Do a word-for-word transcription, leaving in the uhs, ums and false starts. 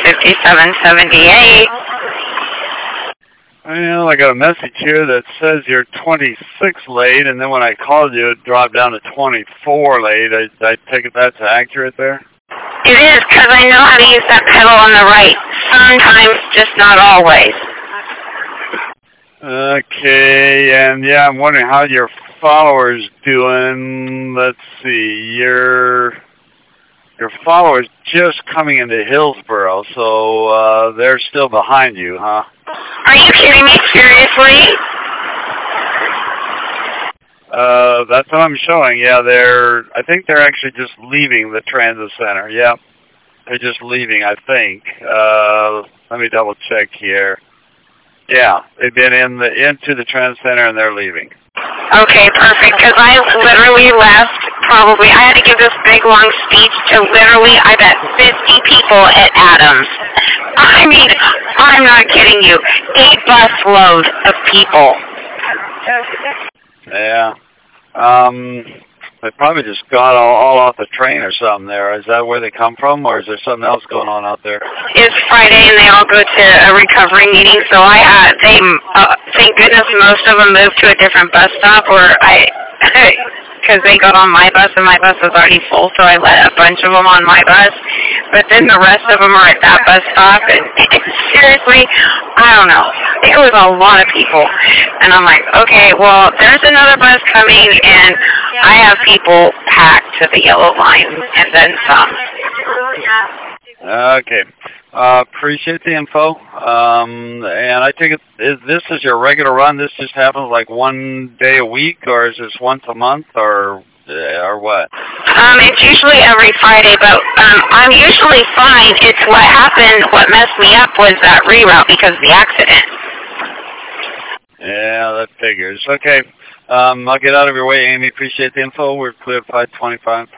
fifty-seven seventy-eight. Well, I got a message here that says you're twenty-six late, and then when I called you, it dropped down to twenty-four late. I, I take it that's accurate there? It is, because I know how to use that pedal on the right. Sometimes, just not always. Okay, and yeah, I'm wondering how your followers doing. Let's see, your your followers just coming into Hillsboro, so uh, they're still behind you, huh? Are you kidding me? Seriously? Uh, that's what I'm showing. Yeah, they're. I think they're actually just leaving the transit center. Yeah, they're just leaving. I think. Uh, let me double check here. Yeah, they've been in the into the transit center and they're leaving. Okay, perfect. Because I literally left. Probably, I had to give this big long speech to literally, I bet, fifty people at Adams. I mean, I'm not kidding you. A bus load of people. Yeah. Um, they probably just got all, all off the train or something there. Is that where they come from, or is there something else going on out there? It's Friday, and they all go to a recovery meeting, so I had, they, uh, thank goodness most of them moved to a different bus stop where I... because they got on my bus, and my bus was already full, so I let a bunch of them on my bus. But then the rest of them are at that bus stop, and seriously, I don't know. It was a lot of people. And I'm like, okay, well, there's another bus coming, and I have people packed to the yellow line, and then some. Okay. Uh, appreciate the info. Um, and I think it, is this is your regular run? This just happens like one day a week, or is this once a month, or uh, or what? Um, it's usually every Friday, but um, I'm usually fine. It's what happened, what messed me up was that reroute because of the accident. Yeah, that figures. Okay. Um, I'll get out of your way, Amy. Appreciate the info. We're clear at five twenty-five.